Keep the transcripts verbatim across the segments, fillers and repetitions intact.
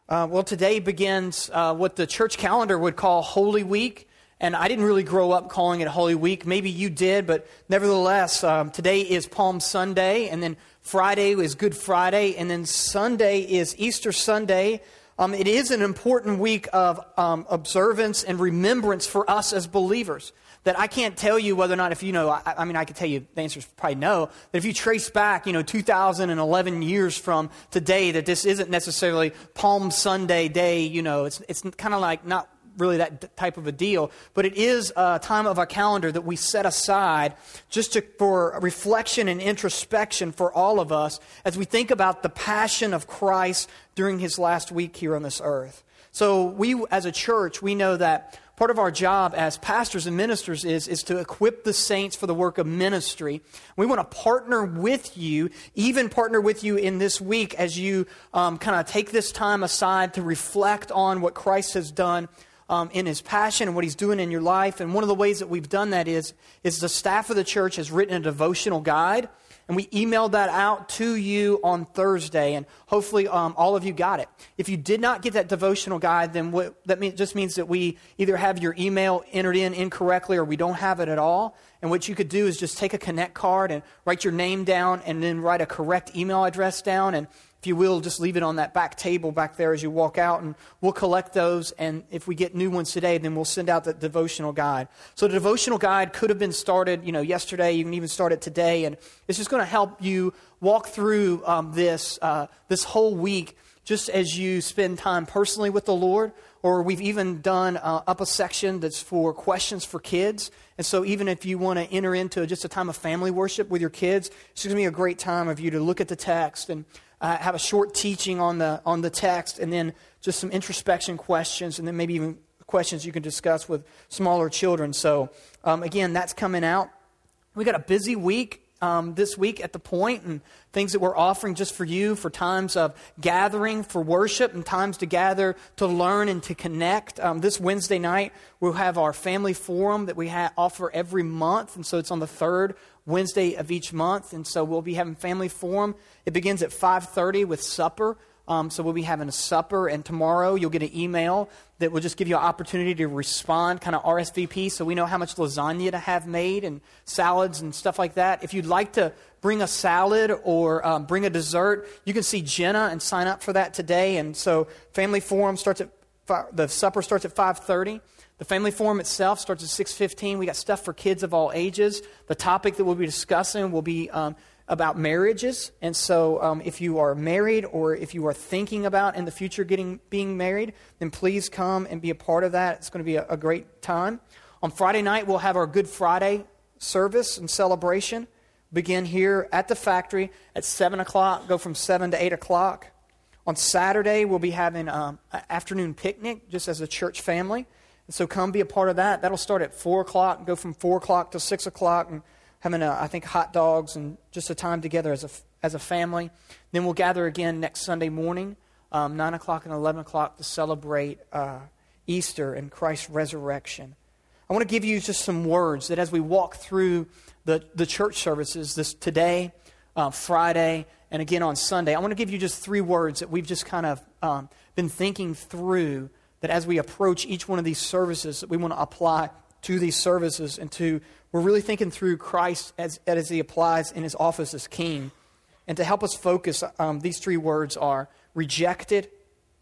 Uh, well, today begins uh, what the church calendar would call Holy Week. And I didn't really grow up calling it Holy Week. Maybe you did, but nevertheless, um, today is Palm Sunday, and then Friday is Good Friday, and then Sunday is Easter Sunday. Um, it is an important week of um, observance and remembrance for us as believers. That I can't tell you whether or not, if you know, I, I mean, I could tell you the answer is probably no. That if you trace back, you know, two thousand eleven years from today, that this isn't necessarily Palm Sunday day, you know, it's it's kind of like not really that type of a deal. But it is a time of our calendar that we set aside just to, for reflection and introspection for all of us as we think about the passion of Christ during His last week here on this earth. So we, as a church, we know that part of our job as pastors and ministers is, is to equip the saints for the work of ministry. We want to partner with you, even partner with you in this week as you um, kind of take this time aside to reflect on what Christ has done um, in His passion and what He's doing in your life. And one of the ways that we've done that is, is the staff of the church has written a devotional guide. And we emailed that out to you on Thursday, and hopefully um, all of you got it. If you did not get that devotional guide, then what, that mean, just means that we either have your email entered in incorrectly or we don't have it at all. And what you could do is just take a Connect card and write your name down and then write a correct email address down. And if you will, just leave it on that back table back there as you walk out, and we'll collect those. And if we get new ones today, then we'll send out the devotional guide. So the devotional guide could have been started, you know, yesterday. You can even start it today, and it's just going to help you walk through um, this uh, this whole week, just as you spend time personally with the Lord. Or we've even done uh, up a section that's for questions for kids. And so even if you want to enter into just a time of family worship with your kids, it's going to be a great time of you to look at the text and Uh, have a short teaching on the on the text, and then just some introspection questions, and then maybe even questions you can discuss with smaller children. So um, again, that's coming out. We got a busy week um, this week at the Point, and things that we're offering just for you, for times of gathering for worship and times to gather to learn and to connect. Um, this Wednesday night, we'll have our family forum that we ha- offer every month, and so it's on the third Wednesday of each month, and so we'll be having family forum. It begins at five thirty with supper, um, so we'll be having a supper, and tomorrow you'll get an email that will just give you an opportunity to respond, kind of R S V P, so we know how much lasagna to have made and salads and stuff like that. If you'd like to bring a salad or um, bring a dessert, you can see Jenna and sign up for that today. And so family forum starts at five, the supper starts at five thirty. The family forum itself starts at six fifteen. We got stuff for kids of all ages. The topic that we'll be discussing will be um, about marriages. And so um, if you are married or if you are thinking about in the future getting being married, then please come and be a part of that. It's going to be a, a great time. On Friday night, we'll have our Good Friday service and celebration. Begin here at the factory at seven o'clock, go from seven to eight o'clock. On Saturday, we'll be having um, an afternoon picnic just as a church family. So come be a part of that. That'll start at four o'clock and go from four o'clock to six o'clock, and having, a, I think, hot dogs and just a time together as a, as a family. Then we'll gather again next Sunday morning, um, nine o'clock and eleven o'clock to celebrate uh, Easter and Christ's resurrection. I want to give you just some words that as we walk through the, the church services this today, uh, Friday, and again on Sunday, I want to give you just three words that we've just kind of um, been thinking through, that as we approach each one of these services, that we want to apply to these services, and to, we're really thinking through Christ as, as He applies in His office as King. And to help us focus, um, these three words are rejected,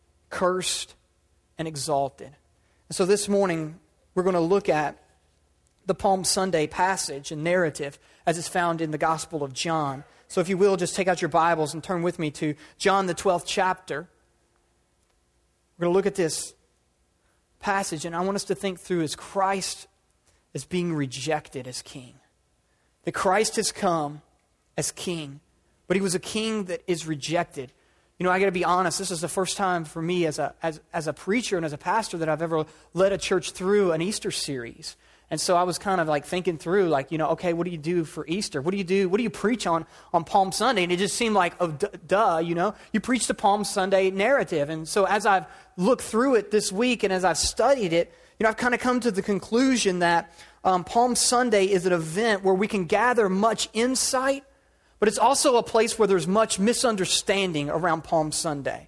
cursed, and exalted. And so this morning, we're going to look at the Palm Sunday passage and narrative as it's found in the Gospel of John. So if you will, just take out your Bibles and turn with me to John, the twelfth chapter. We're going to look at this passage, and I want us to think through as Christ is being rejected as King. That Christ has come as King, but He was a King that is rejected. You know, I got to be honest, this is the first time for me as a as, as a preacher and as a pastor that I've ever led a church through an Easter series. And so I was kind of like thinking through, like, you know, okay, what do you do for Easter? What do you do? What do you preach on on Palm Sunday? And it just seemed like, oh, d- duh, you know, you preach the Palm Sunday narrative. And so as I've looked through it this week and as I've studied it, you know, I've kind of come to the conclusion that um, Palm Sunday is an event where we can gather much insight, but it's also a place where there's much misunderstanding around Palm Sunday.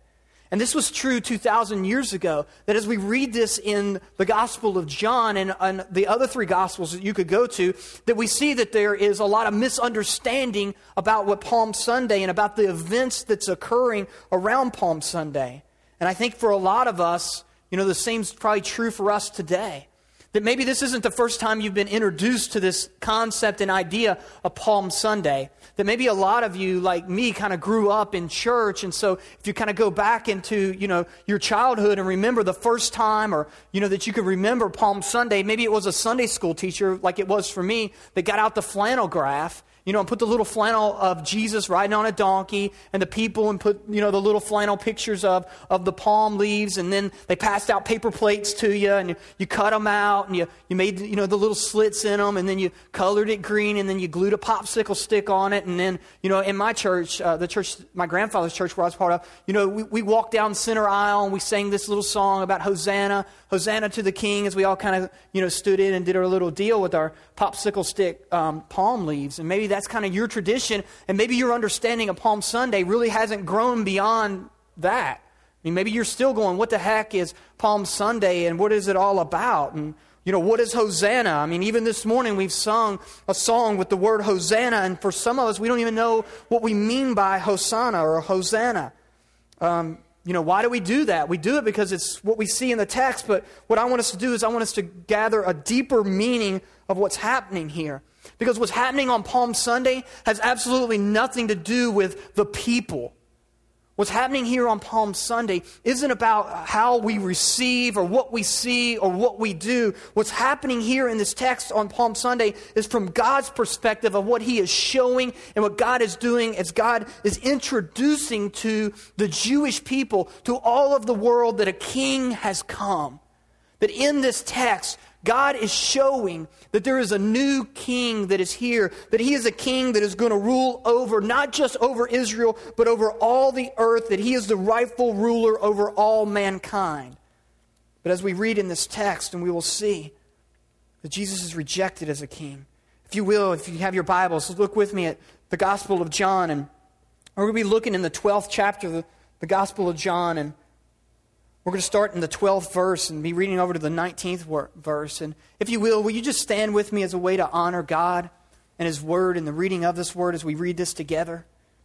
And this was true two thousand years ago, that as we read this in the Gospel of John and, and the other three Gospels that you could go to, that we see that there is a lot of misunderstanding about what Palm Sunday and about the events that's occurring around Palm Sunday. And I think for a lot of us, you know, the same is probably true for us today. That maybe this isn't the first time you've been introduced to this concept and idea of Palm Sunday. That maybe a lot of you, like me, kind of grew up in church. And so if you kind of go back into, you know, your childhood and remember the first time, or, you know, that you could remember Palm Sunday, maybe it was a Sunday school teacher, like it was for me, that got out the flannel graph, you know, and put the little flannel of Jesus riding on a donkey and the people, and put, you know, the little flannel pictures of, of the palm leaves. And then they passed out paper plates to you, and you, you cut them out, and you, you made, you know, the little slits in them, and then you colored it green, and then you glued a popsicle stick on it. And then, you know, in my church, uh, the church, my grandfather's church where I was part of, you know, we, we walked down center aisle and we sang this little song about Hosanna, Hosanna to the King, as we all kind of, you know, stood in and did our little deal with our popsicle stick um, palm leaves. And maybe that's kind of your tradition, and maybe your understanding of Palm Sunday really hasn't grown beyond that. I mean, maybe you're still going, what the heck is Palm Sunday, and what is it all about? And, you know, what is Hosanna? I mean, even this morning we've sung a song with the word Hosanna, and for some of us, we don't even know what we mean by Hosanna or Hosanna. Um, you know, why do we do that? We do it because it's what we see in the text, but what I want us to do is I want us to gather a deeper meaning of what's happening here. Because what's happening on Palm Sunday has absolutely nothing to do with the people. What's happening here on Palm Sunday isn't about how we receive or what we see or what we do. What's happening here in this text on Palm Sunday is from God's perspective of what He is showing and what God is doing as God is introducing to the Jewish people, to all of the world, that a king has come. That in this text, God is showing that there is a new king that is here, that He is a king that is going to rule over, not just over Israel, but over all the earth, that He is the rightful ruler over all mankind. But as we read in this text, and we will see that Jesus is rejected as a king. If you will, if you have your Bibles, look with me at the Gospel of John, and we're going to be looking in the twelfth chapter of the, the Gospel of John, and we're going to start in the twelfth verse and be reading over to the nineteenth verse. And if you will, will you just stand with me as a way to honor God and His Word and the reading of this Word as we read this together?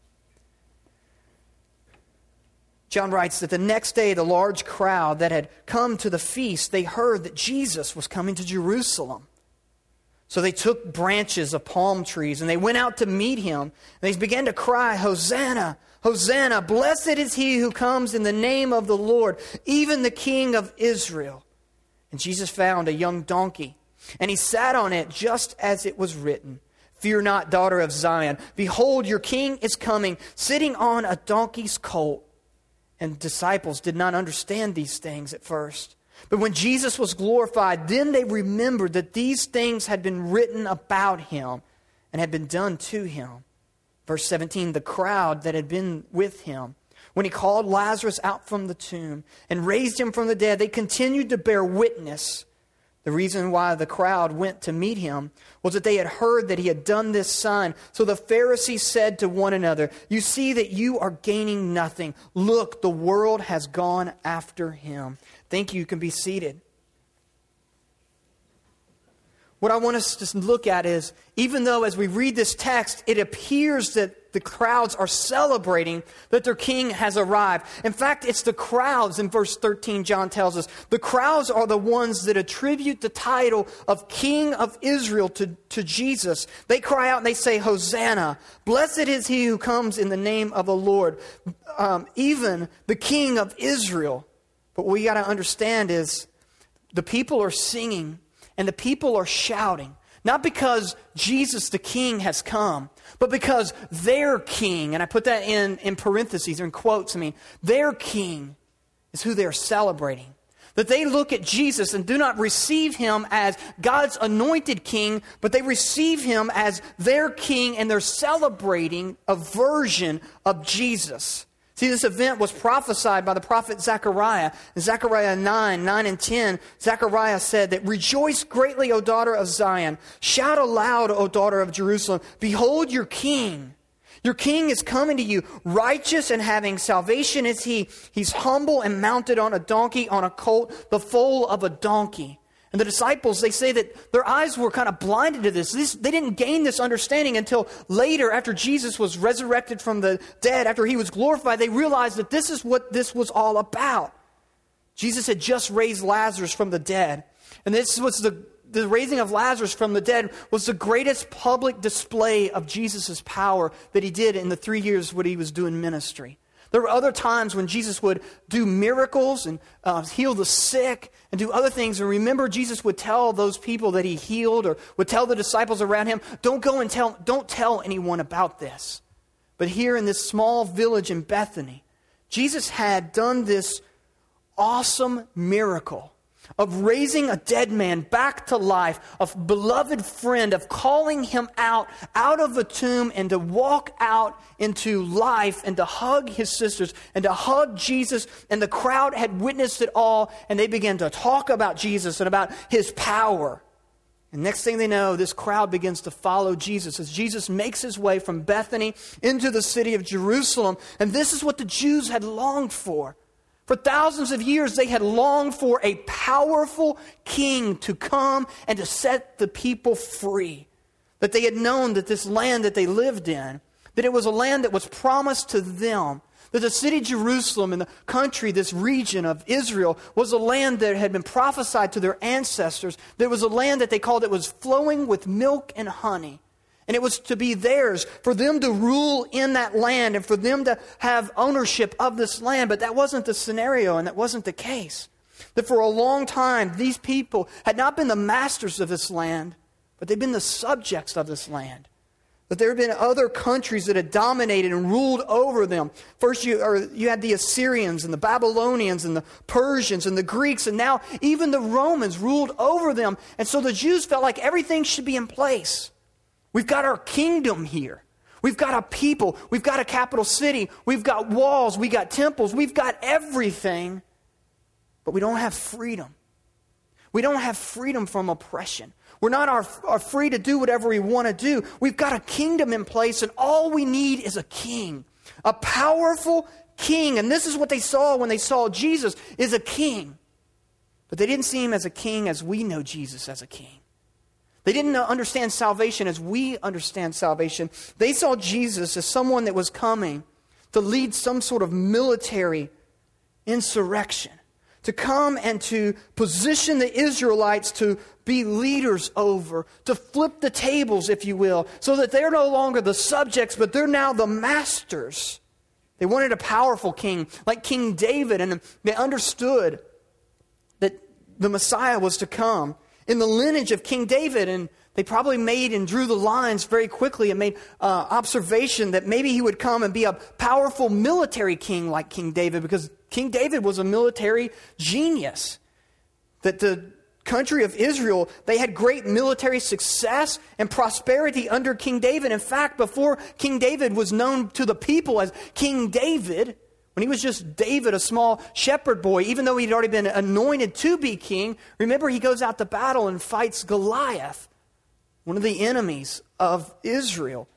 John writes that the next day the large crowd that had come to the feast, they heard that Jesus was coming to Jerusalem. So they took branches of palm trees and they went out to meet Him. And they began to cry, Hosanna! Hosanna, blessed is He who comes in the name of the Lord, even the King of Israel. And Jesus found a young donkey, and He sat on it just as it was written. Fear not, daughter of Zion. Behold, your king is coming, sitting on a donkey's colt. And disciples did not understand these things at first. But when Jesus was glorified, then they remembered that these things had been written about Him and had been done to Him. Verse seventeen, the crowd that had been with Him, when He called Lazarus out from the tomb and raised him from the dead, they continued to bear witness. The reason why the crowd went to meet Him was that they had heard that He had done this sign. So the Pharisees said to one another, you see that you are gaining nothing. Look, the world has gone after Him. Thank you. You can be seated. What I want us to look at is, even though as we read this text, it appears that the crowds are celebrating that their king has arrived. In fact, it's the crowds, in verse thirteen, John tells us, the crowds are the ones that attribute the title of King of Israel to, to Jesus. They cry out and they say, Hosanna! Blessed is He who comes in the name of the Lord, um, even the King of Israel. But what we got to understand is the people are singing and the people are shouting, not because Jesus the King has come, but because their King, and I put that in, in parentheses or in quotes, I mean, their King is who they're celebrating. That they look at Jesus and do not receive Him as God's anointed King, but they receive Him as their King, and they're celebrating a version of Jesus. See, this event was prophesied by the prophet Zechariah. In Zechariah nine, nine and ten, Zechariah said that, rejoice greatly, O daughter of Zion. Shout aloud, O daughter of Jerusalem. Behold your king. Your king is coming to you, righteous and having salvation is he. He's humble and mounted on a donkey, on a colt, the foal of a donkey. And the disciples, they say that their eyes were kind of blinded to this. this. They didn't gain this understanding until later, after Jesus was resurrected from the dead, after he was glorified, they realized that this is what this was all about. Jesus had just raised Lazarus from the dead. And this was the, the raising of Lazarus from the dead was the greatest public display of Jesus' power that he did in the three years when he was doing ministry. There were other times when Jesus would do miracles and uh, heal the sick and do other things. And remember, Jesus would tell those people that he healed, or would tell the disciples around him, don't go and tell, don't tell anyone about this. But here in this small village in Bethany, Jesus had done this awesome miracle of raising a dead man back to life, a beloved friend, of calling him out, out of the tomb, and to walk out into life and to hug his sisters and to hug Jesus. And the crowd had witnessed it all, and they began to talk about Jesus and about his power. And next thing they know, this crowd begins to follow Jesus as Jesus makes his way from Bethany into the city of Jerusalem. And this is what the Jews had longed for. For thousands of years, they had longed for a powerful king to come and to set the people free. That they had known that this land that they lived in, that it was a land that was promised to them. That the city of Jerusalem and the country, this region of Israel, was a land that had been prophesied to their ancestors. There was a land that they called it was flowing with milk and honey. And it was to be theirs, for them to rule in that land and for them to have ownership of this land. But that wasn't the scenario, and that wasn't the case. That for a long time, these people had not been the masters of this land, but they'd been the subjects of this land. That there had been other countries that had dominated and ruled over them. First, you, or you had the Assyrians and the Babylonians and the Persians and the Greeks, and now even the Romans ruled over them. And so the Jews felt like everything should be in place. We've got our kingdom here. We've got a people. We've got a capital city. We've got walls. We've got temples. We've got everything. But we don't have freedom. We don't have freedom from oppression. We're not are, are free to do whatever we want to do. We've got a kingdom in place, and all we need is a king. A powerful king. And this is what they saw when they saw Jesus, is a king. But they didn't see him as a king as we know Jesus as a king. They didn't understand salvation as we understand salvation. They saw Jesus as someone that was coming to lead some sort of military insurrection, to come and to position the Israelites to be leaders over, to flip the tables, if you will, so that they're no longer the subjects, but they're now the masters. They wanted a powerful king like King David, and they understood that the Messiah was to come in the lineage of King David, and they probably made and drew the lines very quickly and made uh, observation that maybe he would come and be a powerful military king like King David, because King David was a military genius. That the country of Israel, they had great military success and prosperity under King David. In fact, before King David was known to the people as King David, when he was just David, a small shepherd boy, even though he'd already been anointed to be king, remember he goes out to battle and fights Goliath, one of the enemies of Israel.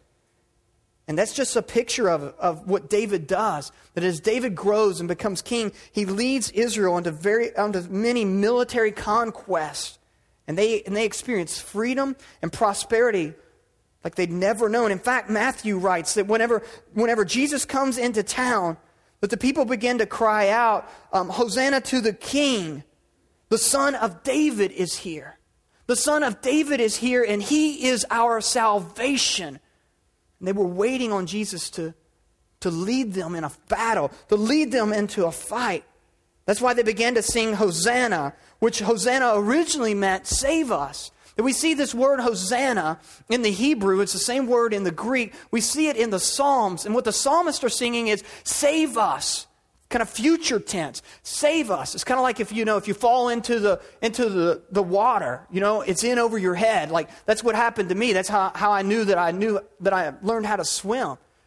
And that's just a picture of, of what David does. That as David grows and becomes king, he leads Israel into very into many military conquests. And they and they experience freedom and prosperity like they'd never known. In fact, Matthew writes that whenever whenever Jesus comes into town, that the people begin to cry out, um, Hosanna to the King. The Son of David is here. The Son of David is here, and he is our salvation. And they were waiting on Jesus to, to lead them in a battle, to lead them into a fight. That's why they began to sing Hosanna, which Hosanna originally meant save us. And we see this word Hosanna in the Hebrew. It's the same word in the Greek. We see it in the Psalms. And what the psalmists are singing is save us. Kind of future tense. Save us. It's kind of like if you know if you fall into the into the, the water, you know, it's in over your head. Like that's what happened to me. That's how, how I knew that I knew that I learned how to swim.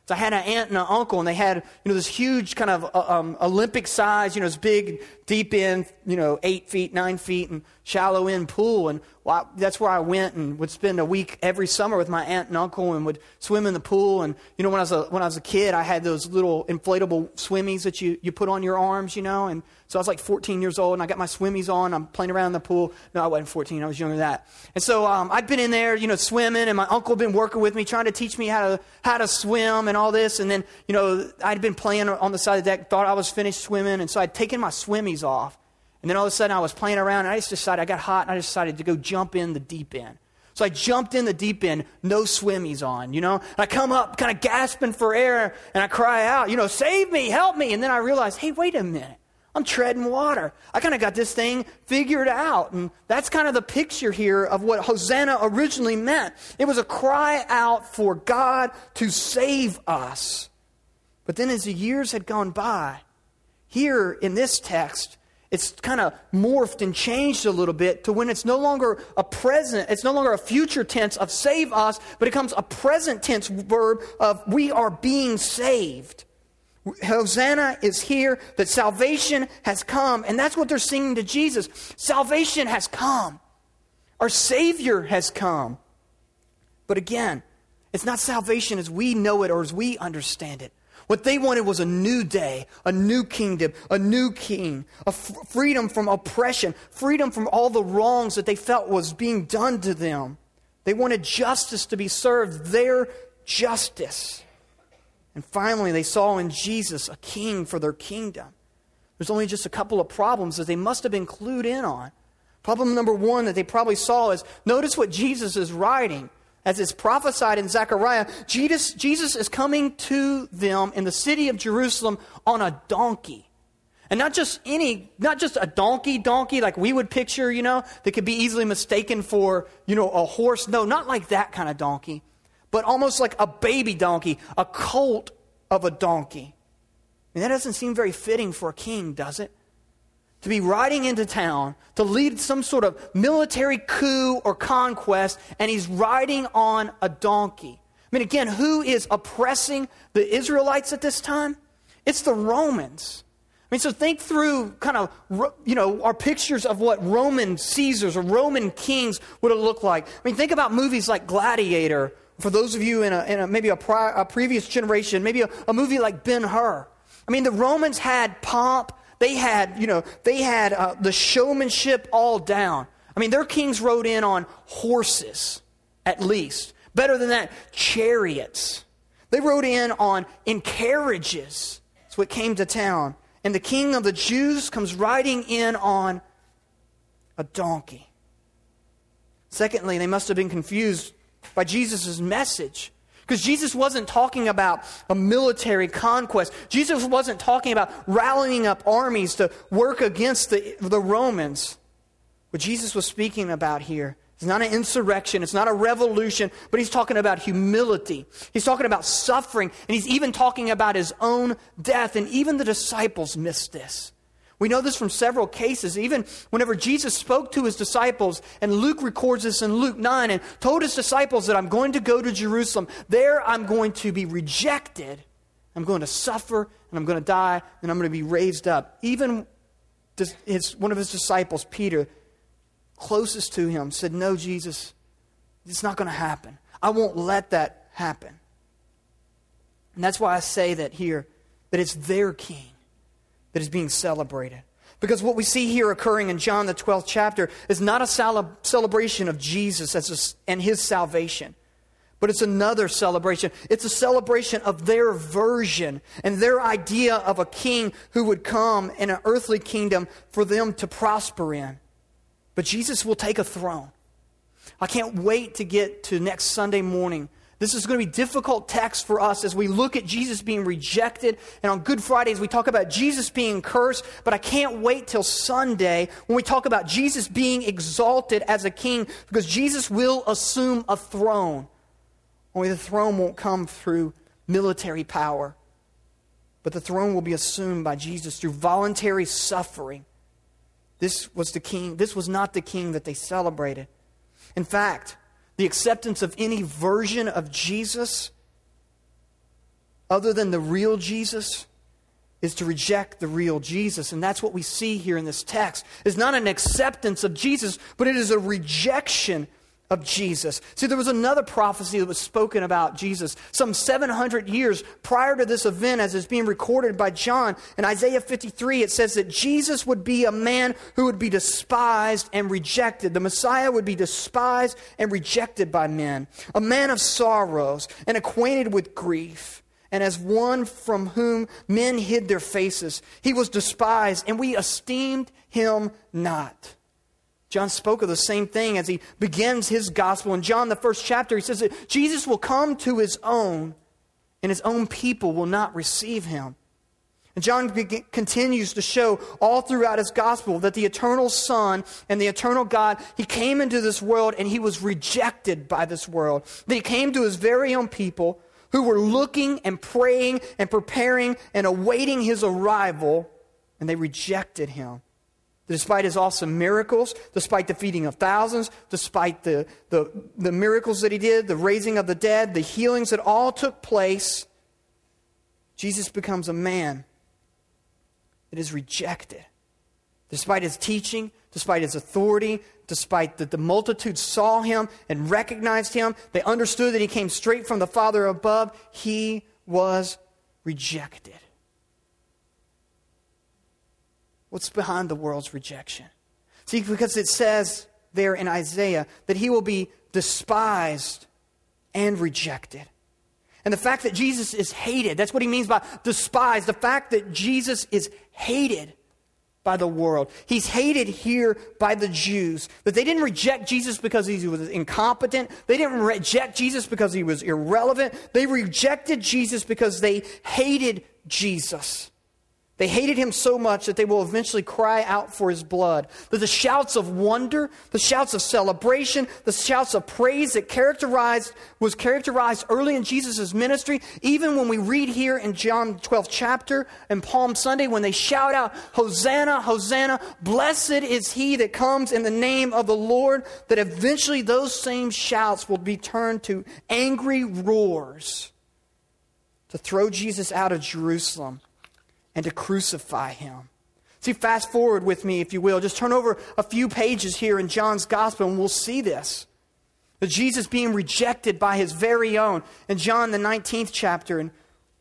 So I had an aunt and an uncle, and they had, you know, this huge kind of uh, um, Olympic size, you know, this big, deep end, you know, eight feet, nine feet, and shallow end pool. And well, I, that's where I went and would spend a week every summer with my aunt and uncle, and would swim in the pool. And you know, when I was a when I was a kid, I had those little inflatable swimmies that you you put on your arms, you know. And so I was like fourteen years old, and I got my swimmies on. I'm playing around in the pool. No, I wasn't fourteen. I was younger than that. And so um, I'd been in there, you know, swimming, and my uncle had been working with me, trying to teach me how to how to swim and all this. And then, you know, I'd been playing on the side of the deck, thought I was finished swimming, and so I'd taken my swimmies off. And then all of a sudden I was playing around, and I just decided, I got hot, and I decided to go jump in the deep end. So I jumped in the deep end, no swimmies on, you know. And I come up kind of gasping for air, and I cry out, you know, save me, help me. And then I realized, hey, wait a minute. I'm treading water. I kind of got this thing figured out. And that's kind of the picture here of what Hosanna originally meant. It was a cry out for God to save us. But then as the years had gone by, here in this text, it's kind of morphed and changed a little bit to when it's no longer a present, it's no longer a future tense of save us, but it becomes a present tense verb of we are being saved. Hosanna is here, that salvation has come, and that's what they're singing to Jesus. Salvation has come. Our Savior has come. But again, it's not salvation as we know it or as we understand it. What they wanted was a new day, a new kingdom, a new king, a f- freedom from oppression, freedom from all the wrongs that they felt was being done to them. They wanted justice to be served, their justice. And finally, they saw in Jesus a king for their kingdom. There's only just a couple of problems that they must have been clued in on. Problem number one that they probably saw is, notice what Jesus is writing. As it's prophesied in Zechariah, Jesus, Jesus is coming to them in the city of Jerusalem on a donkey. And not just any, not just a donkey donkey like we would picture, you know, that could be easily mistaken for, you know, a horse. No, not like that kind of donkey. But almost like a baby donkey, a colt of a donkey. And that doesn't seem very fitting for a king, does it? To be riding into town, to lead some sort of military coup or conquest, and he's riding on a donkey. I mean, again, who is oppressing the Israelites at this time? It's the Romans. I mean, so think through kind of, you know, our pictures of what Roman Caesars or Roman kings would have looked like. I mean, think about movies like Gladiator. For those of you in, a, in a, maybe a, pri- a previous generation, maybe a, a movie like Ben-Hur. I mean, the Romans had pomp. They had, you know, they had uh, the showmanship all down. I mean, their kings rode in on horses, at least. Better than that, chariots. They rode in on in carriages. That's what came to town. And the king of the Jews comes riding in on a donkey. Secondly, they must have been confused by Jesus' message. Because Jesus wasn't talking about a military conquest. Jesus wasn't talking about rallying up armies to work against the, the Romans. What Jesus was speaking about here is not an insurrection. It's not a revolution. But he's talking about humility. He's talking about suffering. And he's even talking about his own death. And even the disciples missed this. We know this from several cases. Even whenever Jesus spoke to his disciples, and Luke records this in Luke nine, and told his disciples that I'm going to go to Jerusalem. There I'm going to be rejected. I'm going to suffer, and I'm going to die, and I'm going to be raised up. Even his, one of his disciples, Peter, closest to him, said, no, Jesus, it's not going to happen. I won't let that happen. And that's why I say that here, that it's their king that is being celebrated. Because what we see here occurring in John the twelfth chapter is not a cele- celebration of Jesus as a, and his salvation, but it's another celebration. It's a celebration of their version and their idea of a king who would come in an earthly kingdom for them to prosper in. But Jesus will take a throne. I can't wait to get to next Sunday morning. This is going to be difficult text for us as we look at Jesus being rejected. And on Good Fridays, we talk about Jesus being cursed. But I can't wait till Sunday when we talk about Jesus being exalted as a king, because Jesus will assume a throne. Only the throne won't come through military power, but the throne will be assumed by Jesus through voluntary suffering. This was the king. This was not the king that they celebrated. In fact, the acceptance of any version of Jesus other than the real Jesus is to reject the real Jesus. And that's what we see here in this text. It's not an acceptance of Jesus, but it is a rejection of Jesus. See, there was another prophecy that was spoken about Jesus some seven hundred years prior to this event, as it's being recorded by John. In Isaiah fifty-three, it says that Jesus would be a man who would be despised and rejected. The Messiah would be despised and rejected by men. A man of sorrows and acquainted with grief. And as one from whom men hid their faces, he was despised, and we esteemed him not. John spoke of the same thing as he begins his gospel. In John, the first chapter, he says that Jesus will come to his own, and his own people will not receive him. And John be- continues to show all throughout his gospel that the eternal Son and the eternal God, he came into this world and he was rejected by this world. That he came to his very own people who were looking and praying and preparing and awaiting his arrival, and they rejected him. Despite his awesome miracles, despite the feeding of thousands, despite the, the, the miracles that he did, the raising of the dead, the healings that all took place, Jesus becomes a man that is rejected. Despite his teaching, despite his authority, despite that the multitude saw him and recognized him, they understood that he came straight from the Father above, he was rejected. What's behind the world's rejection? See, because it says there in Isaiah that he will be despised and rejected. And the fact that Jesus is hated, that's what he means by despised. The fact that Jesus is hated by the world. He's hated here by the Jews. That they didn't reject Jesus because he was incompetent. They didn't reject Jesus because he was irrelevant. They rejected Jesus because they hated Jesus. They hated him so much that they will eventually cry out for his blood. That the shouts of wonder, the shouts of celebration, the shouts of praise that characterized was characterized early in Jesus' ministry, even when we read here in John twelfth chapter and Palm Sunday, when they shout out, Hosanna, Hosanna, blessed is he that comes in the name of the Lord, that eventually those same shouts will be turned to angry roars to throw Jesus out of Jerusalem and to crucify him. See, fast forward with me, if you will. Just turn over a few pages here in John's Gospel and we'll see this. That Jesus being rejected by his very own. In John, the nineteenth chapter, and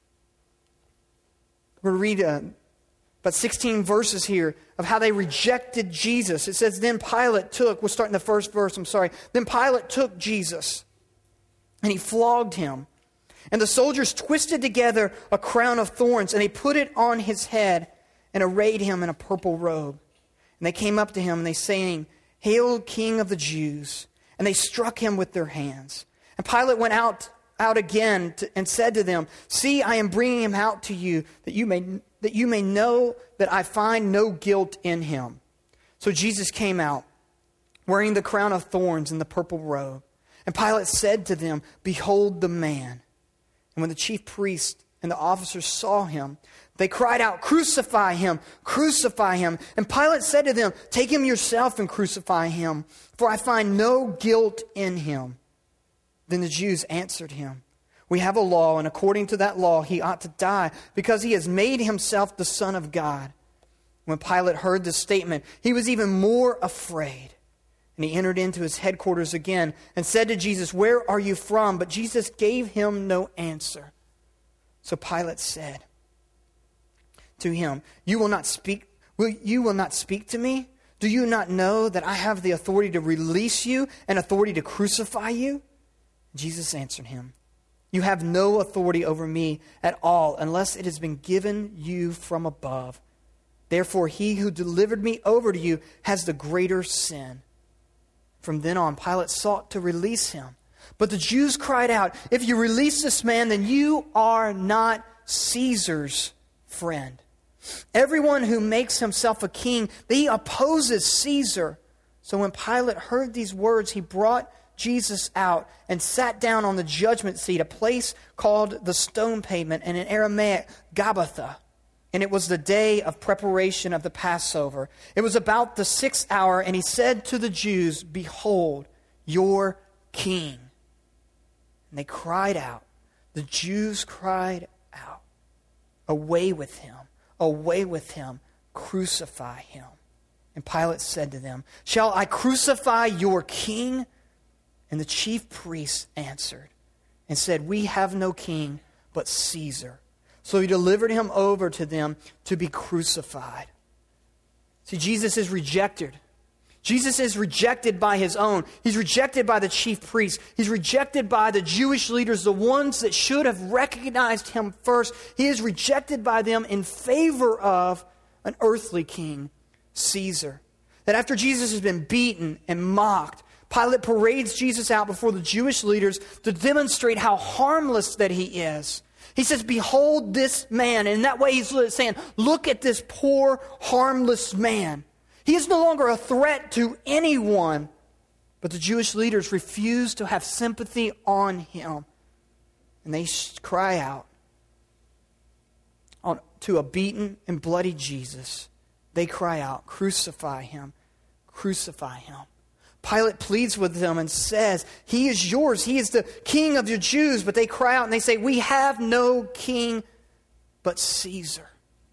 we'll read uh, about sixteen verses here of how they rejected Jesus. It says, then Pilate took, we'll start in the first verse, I'm sorry. Then Pilate took Jesus and he flogged him. And the soldiers twisted together a crown of thorns, and they put it on his head and arrayed him in a purple robe. And they came up to him, and they saying, Hail, King of the Jews! And they struck him with their hands. And Pilate went out, out again to, and said to them, See, I am bringing him out to you, that you may that you may know that I find no guilt in him. So Jesus came out, wearing the crown of thorns and the purple robe. And Pilate said to them, Behold the man. And when the chief priests and the officers saw him, they cried out, Crucify him! Crucify him! And Pilate said to them, Take him yourself and crucify him, for I find no guilt in him. Then the Jews answered him, We have a law, and according to that law he ought to die, because he has made himself the Son of God. When Pilate heard this statement, he was even more afraid. And he entered into his headquarters again and said to Jesus, Where are you from? But Jesus gave him no answer. So Pilate said to him, You will not speak, will, you will not speak to me? Do you not know that I have the authority to release you and authority to crucify you? Jesus answered him, You have no authority over me at all unless it has been given you from above. Therefore he who delivered me over to you has the greater sin. From then on, Pilate sought to release him. But the Jews cried out, If you release this man, then you are not Caesar's friend. Everyone who makes himself a king, he opposes Caesar. So when Pilate heard these words, he brought Jesus out and sat down on the judgment seat, a place called the Stone Pavement, and in Aramaic, Gabbatha. And it was the day of preparation of the Passover. It was about the sixth hour, and he said to the Jews, Behold, your king. And they cried out. The Jews cried out. Away with him, away with him, crucify him. And Pilate said to them, shall I crucify your king? And the chief priests answered and said, we have no king but Caesar. So he delivered him over to them to be crucified. See, Jesus is rejected. Jesus is rejected by his own. He's rejected by the chief priests. He's rejected by the Jewish leaders, the ones that should have recognized him first. He is rejected by them in favor of an earthly king, Caesar. That after Jesus has been beaten and mocked, Pilate parades Jesus out before the Jewish leaders to demonstrate how harmless that he is. He says, behold this man. And in that way he's saying, look at this poor, harmless man. He is no longer a threat to anyone. But the Jewish leaders refuse to have sympathy on him. And they cry out on, to a beaten and bloody Jesus. They cry out, crucify him, crucify him. Pilate pleads with them and says, he is yours. He is the king of your Jews. But they cry out and they say, we have no king but Caesar.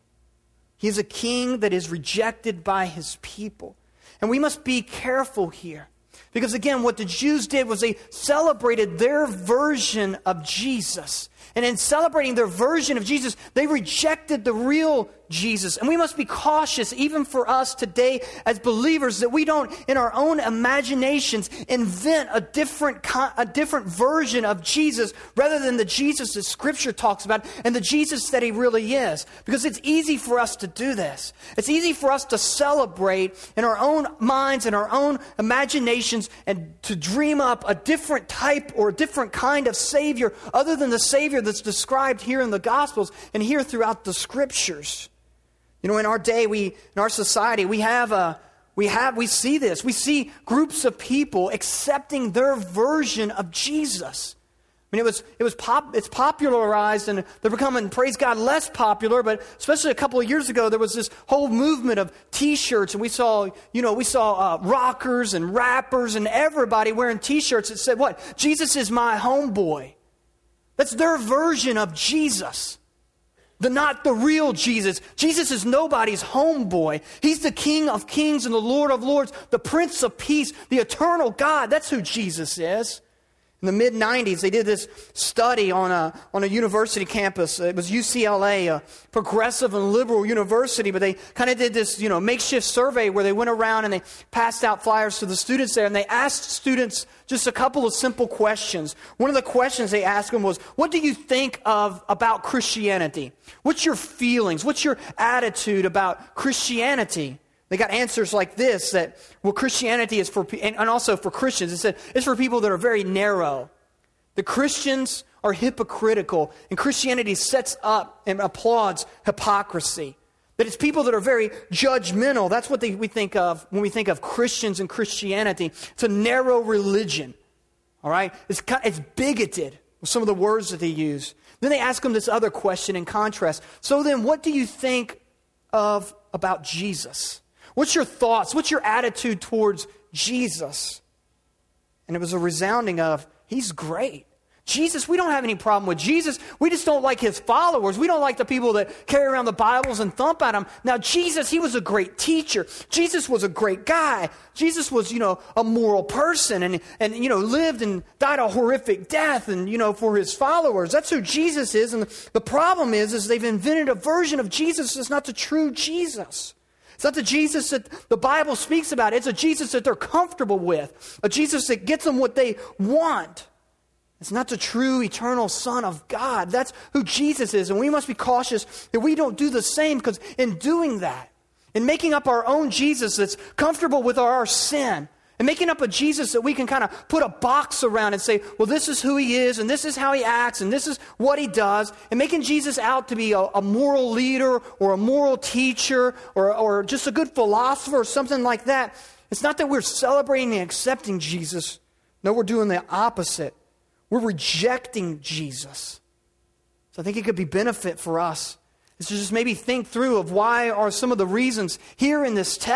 He is a king that is rejected by his people. And we must be careful here. Because again, what the Jews did was they celebrated their version of Jesus. And in celebrating their version of Jesus, they rejected the real Jesus. And we must be cautious, even for us today as believers, that we don't, in our own imaginations, invent a different a different version of Jesus rather than the Jesus that Scripture talks about and the Jesus that he really is. Because it's easy for us to do this. It's easy for us to celebrate in our own minds and our own imaginations and to dream up a different type or a different kind of Savior other than the Savior that's described here in the Gospels and here throughout the Scriptures. You know, in our day, we in our society, we have a we have we see this. We see groups of people accepting their version of Jesus. I mean, it was it was pop it's popularized and they're becoming, praise God, less popular. But especially a couple of years ago, there was this whole movement of T-shirts, and we saw you know we saw uh, rockers and rappers and everybody wearing T-shirts that said, "What? Jesus is my homeboy." That's their version of Jesus. The not the real Jesus. Jesus is nobody's homeboy. He's the King of Kings and the Lord of Lords, the Prince of Peace, the eternal God. That's who Jesus is. In the mid nineties, they did this study on a on a university campus. It was U C L A, a progressive and liberal university, but they kind of did this, you know, makeshift survey where they went around and they passed out flyers to the students there, and they asked students just a couple of simple questions. One of the questions they asked them was, "What do you think of about Christianity? What's your feelings? What's your attitude about Christianity?" They got answers like this, that, well, Christianity is for, and also for Christians, it said, it's for people that are very narrow. The Christians are hypocritical, and Christianity sets up and applauds hypocrisy. That it's people that are very judgmental. That's what they, we think of when we think of Christians and Christianity. It's a narrow religion, all right? It's, it's bigoted with some of the words that they use. Then they ask them this other question in contrast. So then, what do you think of about Jesus? What's your thoughts? What's your attitude towards Jesus? And it was a resounding of, he's great. Jesus, we don't have any problem with Jesus. We just don't like his followers. We don't like the people that carry around the Bibles and thump at them. Now, Jesus, he was a great teacher. Jesus was a great guy. Jesus was, you know, a moral person and, and you know, lived and died a horrific death and, you know, for his followers. That's who Jesus is. And the problem is, is they've invented a version of Jesus that's not the true Jesus. It's not the Jesus that the Bible speaks about. It's a Jesus that they're comfortable with. A Jesus that gets them what they want. It's not the true eternal Son of God. That's who Jesus is. And we must be cautious that we don't do the same, because in doing that, in making up our own Jesus that's comfortable with our, our sin, and making up a Jesus that we can kind of put a box around and say, well, this is who he is, and this is how he acts, and this is what he does, and making Jesus out to be a, a moral leader or a moral teacher or, or just a good philosopher or something like that. It's not that we're celebrating and accepting Jesus. No, we're doing the opposite. We're rejecting Jesus. So I think it could be benefit for us is to just maybe think through of why are some of the reasons here in this text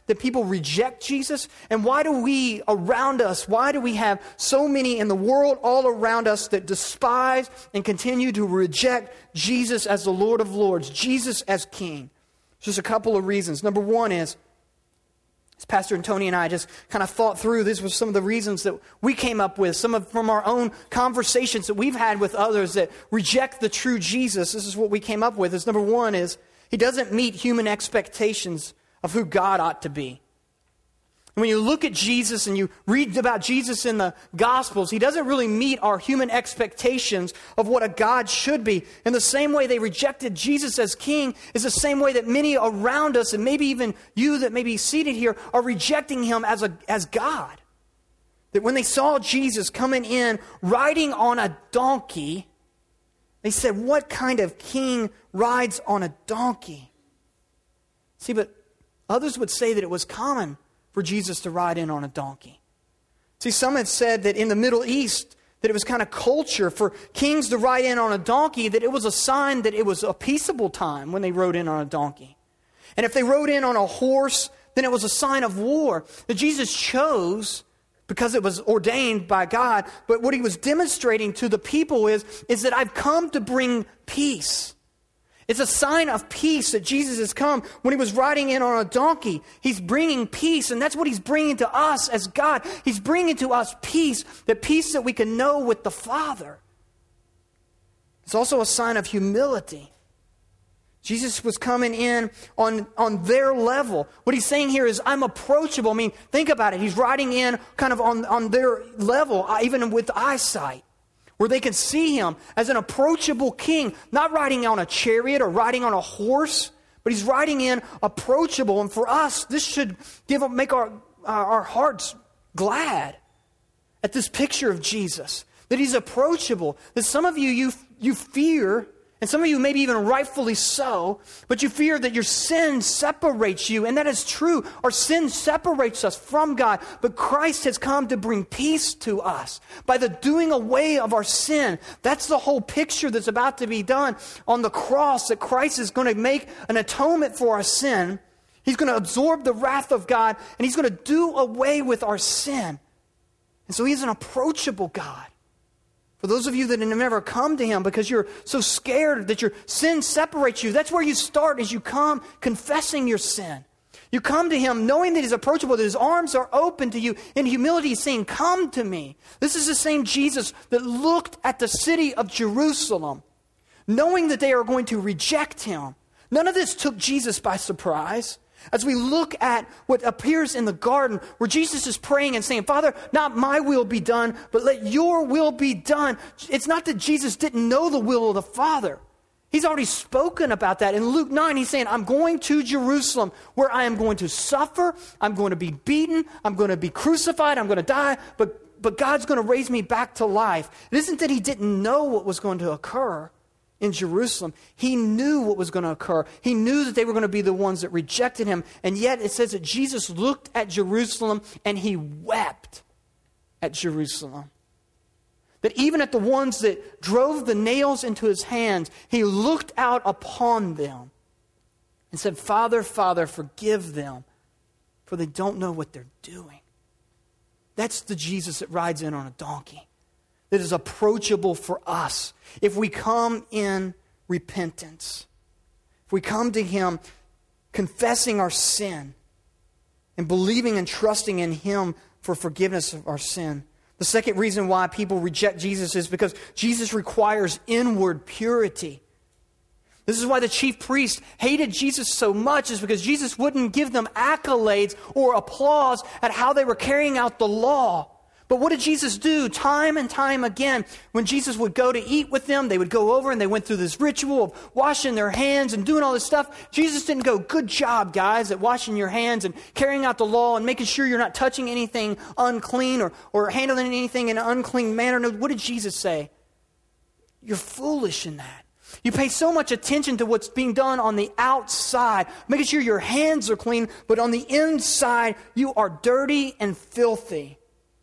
that people reject Jesus? And why do we around us, why do we have so many in the world all around us that despise and continue to reject Jesus as the Lord of Lords, Jesus as King? Just a couple of reasons. Number one is, as Pastor Tony and I just kind of thought through, these were some of the reasons that we came up with, some of from our own conversations that we've had with others that reject the true Jesus. This is what we came up with. Is number one is, he doesn't meet human expectations of who God ought to be. And when you look at Jesus and you read about Jesus in the Gospels, he doesn't really meet our human expectations of what a God should be. In the same way they rejected Jesus as King is the same way that many around us, and maybe even you that may be seated here, are rejecting him as a as God. That when they saw Jesus coming in riding on a donkey, they said, what kind of king rides on a donkey? See, but others would say that it was common for Jesus to ride in on a donkey. See, some have said that in the Middle East, that it was kind of culture for kings to ride in on a donkey, that it was a sign that it was a peaceable time when they rode in on a donkey. And if they rode in on a horse, then it was a sign of war. That Jesus chose because it was ordained by God. But what he was demonstrating to the people is, is that I've come to bring peace. It's a sign of peace that Jesus has come. When he was riding in on a donkey, he's bringing peace. And that's what he's bringing to us as God. He's bringing to us peace, the peace that we can know with the Father. It's also a sign of humility. Jesus was coming in on, on their level. What he's saying here is, I'm approachable. I mean, think about it. He's riding in kind of on, on their level, even with eyesight, where they can see him as an approachable king, not riding on a chariot or riding on a horse, but he's riding in approachable. And for us, this should give make our, our hearts glad at this picture of Jesus, that he's approachable. That some of you, you, you fear, and some of you maybe even rightfully so, but you fear that your sin separates you. And that is true. Our sin separates us from God. But Christ has come to bring peace to us by the doing away of our sin. That's the whole picture that's about to be done on the cross, that Christ is going to make an atonement for our sin. He's going to absorb the wrath of God, and he's going to do away with our sin. And so he's an approachable God. For those of you that have never come to him because you're so scared that your sin separates you, that's where you start, as you come confessing your sin. You come to him knowing that he's approachable, that his arms are open to you in humility, saying, come to me. This is the same Jesus that looked at the city of Jerusalem, knowing that they are going to reject him. None of this took Jesus by surprise. As we look at what appears in the garden, where Jesus is praying and saying, Father, not my will be done, but let your will be done. It's not that Jesus didn't know the will of the Father. He's already spoken about that. In Luke nine, he's saying, I'm going to Jerusalem, where I am going to suffer, I'm going to be beaten, I'm going to be crucified, I'm going to die, but, but God's going to raise me back to life. It isn't that he didn't know what was going to occur in Jerusalem. He knew what was going to occur. He knew that they were going to be the ones that rejected him. And yet it says that Jesus looked at Jerusalem and he wept at Jerusalem. That even at the ones that drove the nails into his hands, he looked out upon them and said, Father, Father, forgive them, for they don't know what they're doing. That's the Jesus that rides in on a donkey, that is approachable for us if we come in repentance. If we come to him confessing our sin and believing and trusting in him for forgiveness of our sin. The second reason why people reject Jesus is because Jesus requires inward purity. This is why the chief priests hated Jesus so much, is because Jesus wouldn't give them accolades or applause at how they were carrying out the law. But what did Jesus do time and time again? When Jesus would go to eat with them, they would go over and they went through this ritual of washing their hands and doing all this stuff. Jesus didn't go, good job, guys, at washing your hands and carrying out the law and making sure you're not touching anything unclean or, or handling anything in an unclean manner. No, what did Jesus say? You're foolish in that. You pay so much attention to what's being done on the outside, making sure your hands are clean, but on the inside, you are dirty and filthy.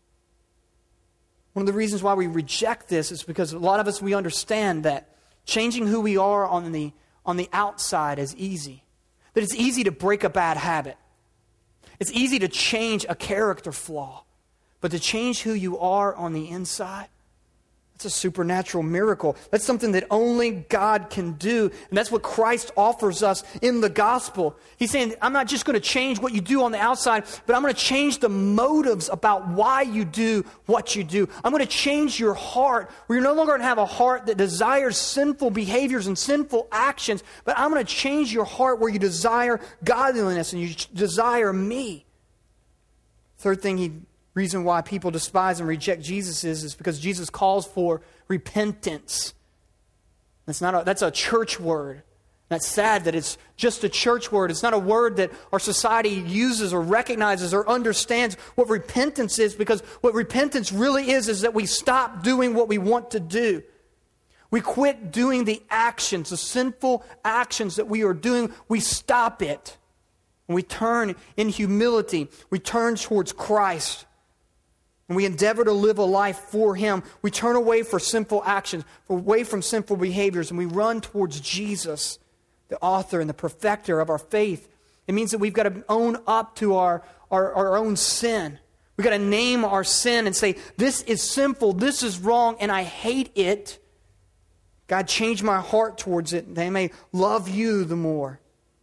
One of the reasons why we reject this is because a lot of us, we understand that changing who we are on the, on the outside is easy. That it's easy to break a bad habit. It's easy to change a character flaw, but to change who you are on the inside, that's a supernatural miracle. That's something that only God can do. And that's what Christ offers us in the gospel. He's saying, I'm not just going to change what you do on the outside, but I'm going to change the motives about why you do what you do. I'm going to change your heart, where you're no longer going to have a heart that desires sinful behaviors and sinful actions, but I'm going to change your heart where you desire godliness and you desire me. Third thing he reason why people despise and reject Jesus is, is because Jesus calls for repentance. That's not a, that's a church word. That's sad that it's just a church word. It's not a word that our society uses or recognizes or understands what repentance is, because what repentance really is is that we stop doing what we want to do. We quit doing the actions, the sinful actions that we are doing. We stop it. And we turn in humility. We turn towards Christ. And we endeavor to live a life for Him. We turn away from sinful actions, away from sinful behaviors, and we run towards Jesus, the author and the perfecter of our faith. It means that we've got to own up to our, our, our own sin. We've got to name our sin and say, this is sinful, this is wrong, and I hate it. God, change my heart towards it, and they may love you the more.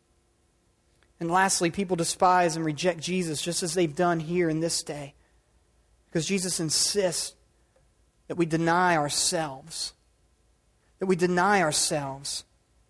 And lastly, people despise and reject Jesus just as they've done here in this day, because Jesus insists that we deny ourselves. That we deny ourselves.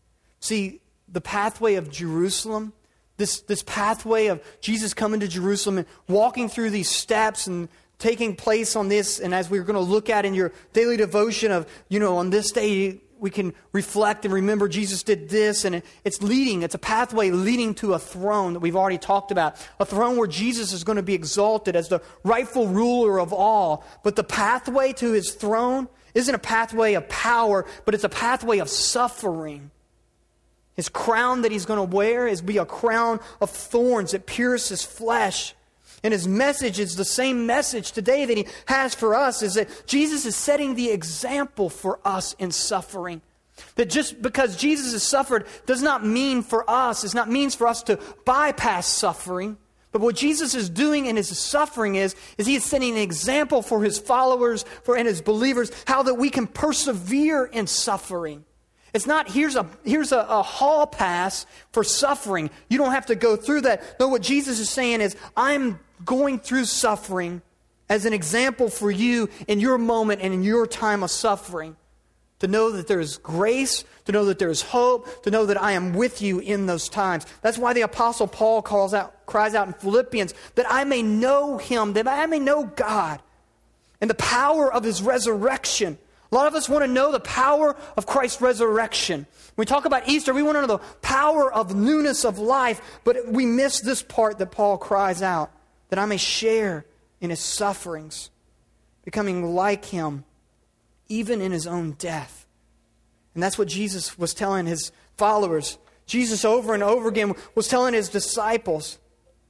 See, the pathway of Jerusalem, this, this pathway of Jesus coming to Jerusalem and walking through these steps and taking place on this, and as we're going to look at in your daily devotion of, you know, on this day we can reflect and remember Jesus did this, and it, it's leading, it's a pathway leading to a throne that we've already talked about. A throne where Jesus is going to be exalted as the rightful ruler of all. But the pathway to His throne isn't a pathway of power, but it's a pathway of suffering. His crown that He's going to wear is be a crown of thorns that pierces flesh. And His message is the same message today that He has for us, is that Jesus is setting the example for us in suffering. That just because Jesus has suffered does not mean for us, it's not means for us to bypass suffering. But what Jesus is doing in His suffering is, is He is setting an example for His followers for and His believers, how that we can persevere in suffering. It's not, here's a here's a, a hall pass for suffering. You don't have to go through that. No, what Jesus is saying is, I'm going through suffering as an example for you in your moment and in your time of suffering. To know that there is grace, to know that there is hope, to know that I am with you in those times. That's why the Apostle Paul calls out, cries out in Philippians, that I may know Him, that I may know God, and the power of His resurrection. A lot of us want to know the power of Christ's resurrection. When we talk about Easter, we want to know the power of newness of life, but we miss this part that Paul cries out, that I may share in His sufferings, becoming like Him, even in His own death. And that's what Jesus was telling His followers. Jesus over and over again was telling His disciples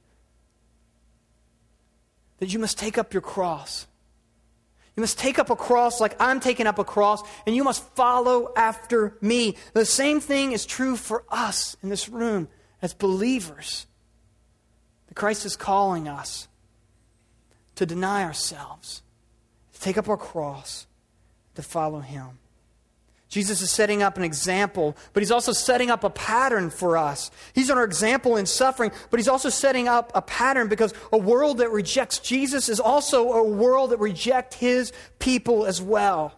that you must take up your cross. You must take up a cross like I'm taking up a cross, and you must follow after me. The same thing is true for us in this room as believers. That Christ is calling us to deny ourselves, to take up our cross, to follow Him. Jesus is setting up an example, but He's also setting up a pattern for us. He's our example in suffering, but He's also setting up a pattern, because a world that rejects Jesus is also a world that rejects His people as well.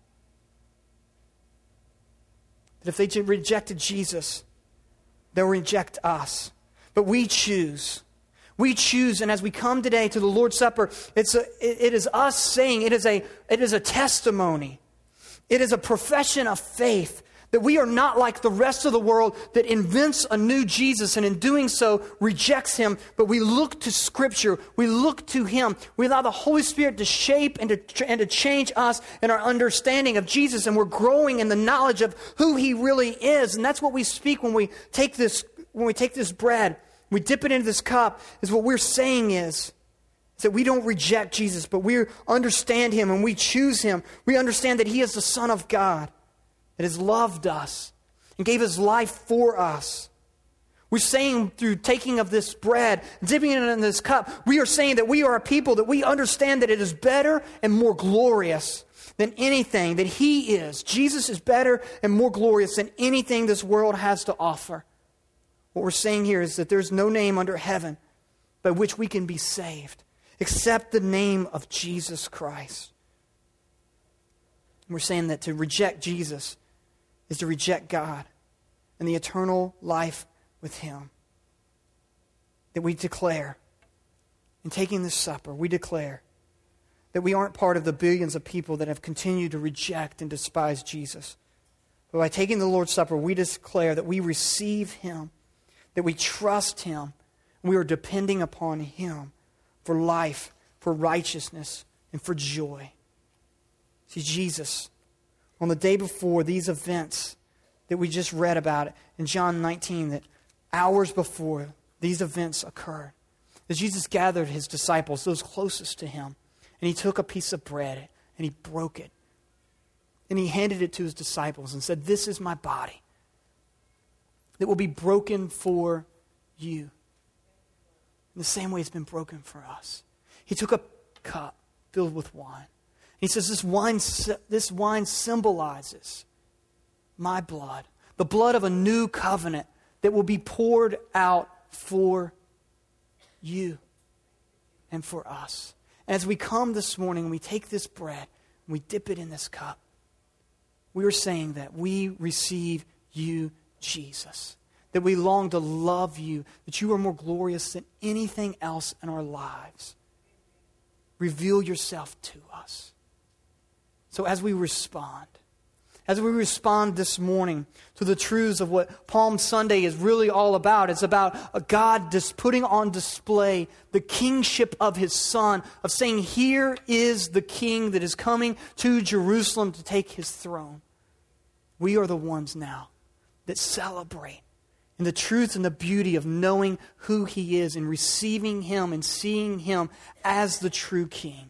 That if they rejected Jesus, they'll reject us. But we choose. We choose, and as we come today to the Lord's Supper, it's a, it, it is us saying, it is a, it is a testimony. It is a profession of faith that we are not like the rest of the world that invents a new Jesus and in doing so rejects Him, but we look to Scripture. We look to Him. We allow the Holy Spirit to shape and to, and to change us in our understanding of Jesus, and we're growing in the knowledge of who He really is. And that's what we speak when we take this, when we take this bread, we dip it into this cup, is what we're saying is, that we don't reject Jesus, but we understand Him and we choose Him. We understand that He is the Son of God, that has loved us and gave His life for us. We're saying through taking of this bread, dipping it in this cup, we are saying that we are a people that we understand that it is better and more glorious than anything that He is. Jesus is better and more glorious than anything this world has to offer. What we're saying here is that there's no name under heaven by which we can be saved except the name of Jesus Christ. We're saying that to reject Jesus is to reject God and the eternal life with Him. That we declare, in taking this supper, we declare that we aren't part of the billions of people that have continued to reject and despise Jesus. But by taking the Lord's Supper, we declare that we receive Him, that we trust Him, and we are depending upon Him for life, for righteousness, and for joy. See, Jesus, on the day before these events that we just read about in John nineteen, that hours before these events occurred, that Jesus gathered His disciples, those closest to Him, and He took a piece of bread and He broke it. And He handed it to His disciples and said, "This is my body that will be broken for you." In the same way it's been broken for us. He took a cup filled with wine. He says, this wine, this wine symbolizes my blood, the blood of a new covenant that will be poured out for you and for us. And as we come this morning and we take this bread and we dip it in this cup, we are saying that we receive you, Jesus. That we long to love you, that you are more glorious than anything else in our lives. Reveal yourself to us. So as we respond, as we respond this morning to the truths of what Palm Sunday is really all about, it's about a God just putting on display the kingship of His Son, of saying, here is the King that is coming to Jerusalem to take His throne. We are the ones now that celebrate in the truth and the beauty of knowing who He is and receiving Him and seeing Him as the true King.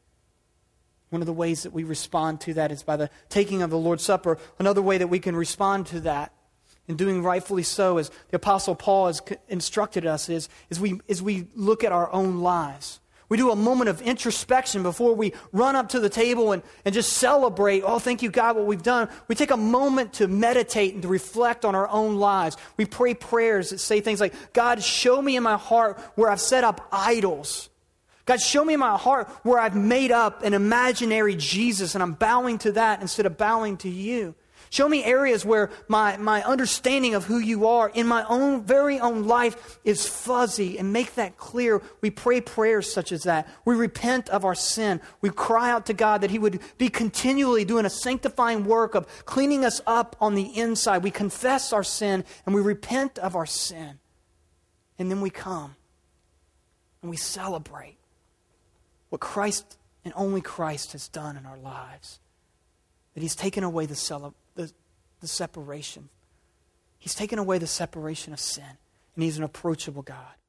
One of the ways that we respond to that is by the taking of the Lord's Supper. Another way that we can respond to that, and doing rightfully so, as the Apostle Paul has instructed us, is, is, we, is we look at our own lives. We do a moment of introspection before we run up to the table and, and just celebrate, oh, thank you, God, what we've done. We take a moment to meditate and to reflect on our own lives. We pray prayers that say things like, God, show me in my heart where I've set up idols. God, show me in my heart where I've made up an imaginary Jesus and I'm bowing to that instead of bowing to you. Show me areas where my, my understanding of who you are in my own very own life is fuzzy, and make that clear. We pray prayers such as that. We repent of our sin. We cry out to God that He would be continually doing a sanctifying work of cleaning us up on the inside. We confess our sin and we repent of our sin. And then we come and we celebrate what Christ and only Christ has done in our lives. That He's taken away the, cele- the, the separation. He's taken away the separation of sin. And He's an approachable God.